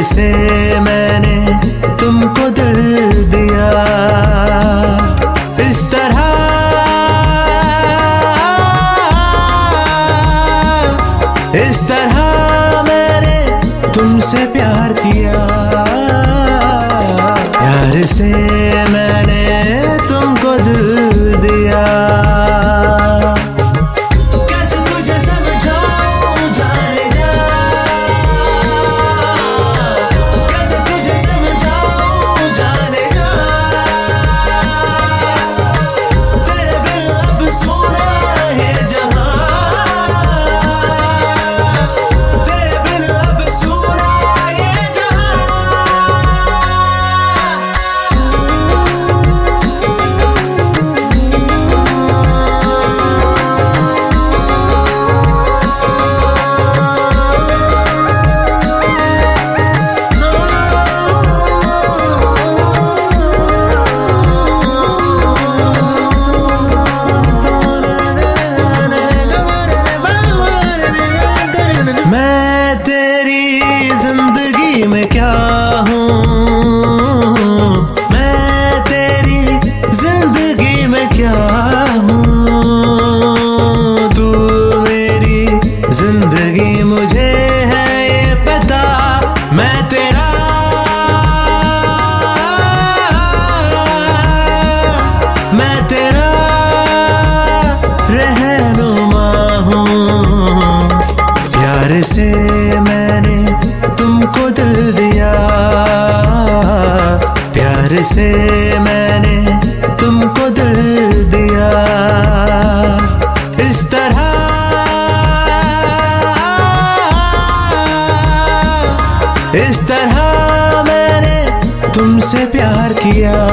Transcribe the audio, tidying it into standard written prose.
से मैंने तुमको दिल दिया, इस तरह मैंने तुमसे प्यार किया। प्यार से मैंने तुमको दिल दिया। कैसे तुझे समझाऊं जाने जा, कैसे तुझे समझाऊं जाने जा, तेरे बिन अब सोना है जहां, तेरे बिन अब सोना है जहां। मैं तेरी जिंदगी में क्या हूँ, मैं तेरी जिंदगी में क्या हूँ, तू मेरी जिंदगी मुझे है ये पता, मैं तेरा रहनुमा हूँ। प्यार से मैंने तुमको दिल दिया, प्यार से मैंने तुमको दिल दिया, इस तरह मैंने तुमसे प्यार किया।